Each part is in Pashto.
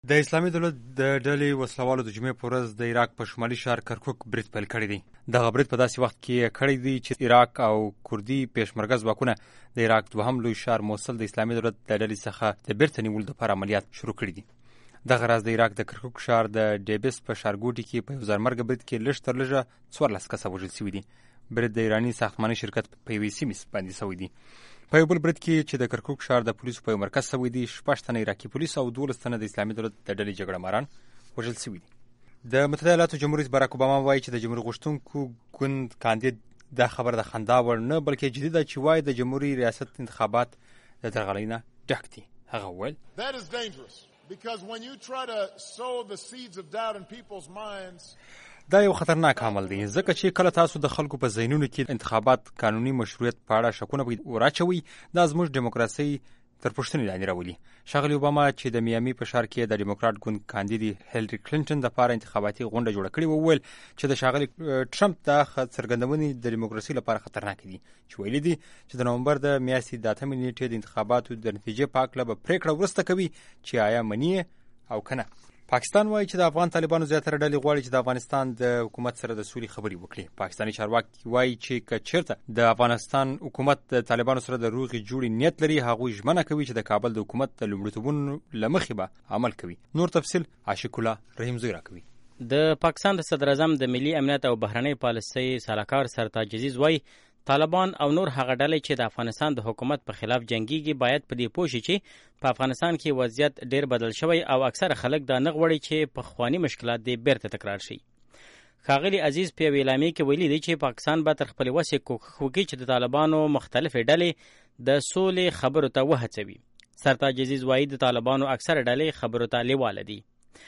د اسلامي دولت د ډلې وسلوالو د جمعې په ورځ د عراق په شمالي ښار کرکوک برید پیل کړی دی. دغه برید په داسې وخت کې کړی دی چې عراق او کردي پېشمرګه ځواکونه د عراق دوهم لوی ښار موصل د اسلامي دولت د ډلې څخه د بیرته نیولو لپاره عملیات شروع کړي دي. دغه راز د عراق د کرکوک ښار د ډیبس په ښارګوټي کې په یو ځانمرګه برید کې لږ تر لږه 14 کسه وژل شوي دي. برید د ایراني ساختماني شرکت په یوې سیمې باندې شوی دی. په یو بل برید کې چې د کرکوک ښار د پولیسو په یو مرکز شوی دی، 6 تنه عراقي پولیس او 12 تنه د اسلامي دولت د ډلې جګړه ماران وژل شوي دي. د متحده ایالاتو جمهور رئیس باراک اوباما وایي چې د جمهوریت غوښتونکو ګوند کاندید دا خبر د خندا وړ نه بلکې جدي ده چې وایي د جمهوریت ریاست انتخابات د درغلۍ نه ډک دي. هغه وویل That is dangerous because when you try to sow the seeds of doubt in people's minds دا یو خطرناک عمل دی ځکه چې کله تاسو د خلکو په ذهنونو کې انتخابات قانوني مشروعیت په اړه شکونه وراچوي، دا زموږ دیموکراسي تر پوښتنې لاندې راولي. ښاغلي اوباما چې د میامي په ښار کې د ډیموکراټ ګوند کاندید هیلري کلینټن لپاره انتخاباتي غونډه جوړه کړې وویل چې د ښاغلي ټرمپ دا څرګندونې د دیموکراسي لپاره خطرناک دي، چې ویلي دي چې د نومبر د میاشتې د 8 نیټې د انتخاباتو د نتیجې په هکله به پریکړه وروسته کوي چې آیا مني او کنه. پاکستان وایي چې د افغان طالبانو زیاتره ډلې غواړي چې د افغانستان د حکومت سره د سولې خبرې وکړي. پاکستاني چارواکي وایي چې که چېرته د افغانستان حکومت د طالبانو سره د روغې جوړې نیت لري، هغوی ژمنه کوي چې د کابل د حکومت د لومړیتوبونو له مخې به عمل کوي. نور تفصیل عاشق الله رحیم زوی راکوي. د پاکستان د صدر اعظم د ملي امنیت او بهرنۍ پالیسۍ سلاکار سرتاج عزیز وایي طالبان او نور هغه ډلې چې د افغانستان د حکومت په خلاف جنگيږي باید په دې پوه شي چې په افغانستان کې وضعیت ډیر بدل شوی او اکثره خلک دا نه غواړي چې په خواني مشکلات دې بیرته تکرار شي. ښاغلي عزیز په اعلامیه کې ویلي دی چې پاکستان به تر خپل وسې کوښښ وکړي چې د طالبانو مختلفې ډلې د سولې خبرو ته وهڅوي. سرتاج عزیز وایي د طالبانو اکثره ډلې خبرو ته لیواله دي.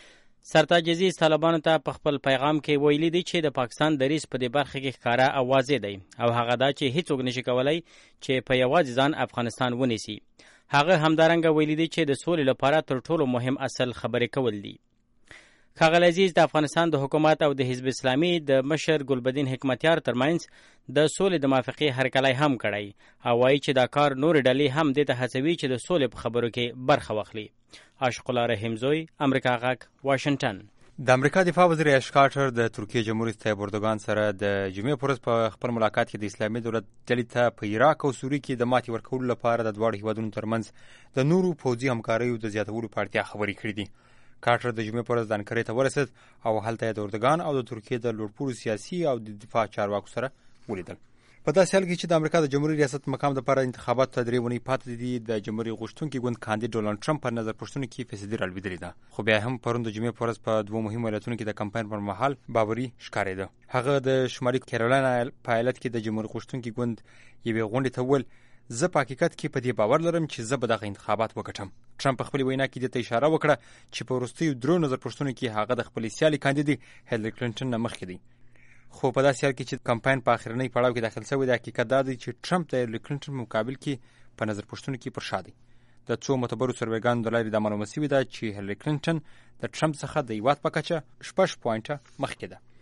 سرتاج عزیز طالبانو ته په خپل پیغام کې ویلي دی چې د پاکستان دریځ په دې برخه کې ښکاره او واضح دی او هغه دا چې هیڅوک نشي کولای چې په یوازې ځان افغانستان ونیسي. هغه همدارنګه ویلي دی چې د سولې لپاره تر ټولو مهم اصل خبرې کول دي. ښاغلی عزیز د افغانستان د حکومت او د حزب اسلامي د مشر ګلبدین حکمتیار ترمنځ د سولې د موافقې هرکلی هم کړی او وایي چې دا کار نورې ډلې هم دې ته هڅوي چې د سولې په خبرو کې برخه واخلي. عاشق الله رحیم زوی، امریکا غږ، واشنگټن. د امریکا دفاع وزیر ایش کارټر د ترکیې جمهور رئیس طیب اردوغان سره د جمعې په ورځ په خپل ملاقات کې د اسلامي دولت ډلې ته په عراق او سوریه کې د ماتې ورکولو لپاره د دواړو هیوادونو ترمنځ د نورو پوځي همکاریو د زیاتولو په اړتیا خبرې کړې دي. کارټر د جمعې په ورځ د انکرې ته ورسېد او هلته یې د اردوغان او د ترکیې د لوړپوړو سیاسي او د دفاع چارواکو سره ولیدل. په داسې حال کې چې د امریکا د جمهوریت ریاست مقام لپاره انتخابات ته 3 ونې پاتې دي، د جمهوریت غوښتونکي ګوند کاندید ډونالډ ټرمپ په نظر پوښتنو کې فیصدي رالوېدلې ده، خو بیا هم پرون د جمعې په ورځ په 2 مهمو ایالتونو کې د کمپاین پر مهال باوري ښکارېده. هغه د شمالي کیرولینا په ایالت کې د جمهوریت غوښتونکي ګوند یوې غونډې ته وویل زه په حقیقت کې په دې باور لرم چې زه به دغه انتخابات وګټم. ټرمپ په خپل وینا کې دې ته اشاره وکړه چې په وروستیو 3 نظر پوښتنو کې هغه د خپل سیالي کاندید هیلري کلینټن نه مخکې دی. خو په داسې حال کې چې کمپاین په اخرنۍ پړاو کې داخل شوی دی، حقیقت دا دی چې ټرمپ د هیلري کلینټن مقابل کې په نظر پوښتنو کې پر شا دی. د څو معتبرو سروېګانو د لارې دا معلومه شوې ده چې هیلري کلینټن د ټرمپ څخه د هېواد په کچه 6 پوینټه مخکې ده.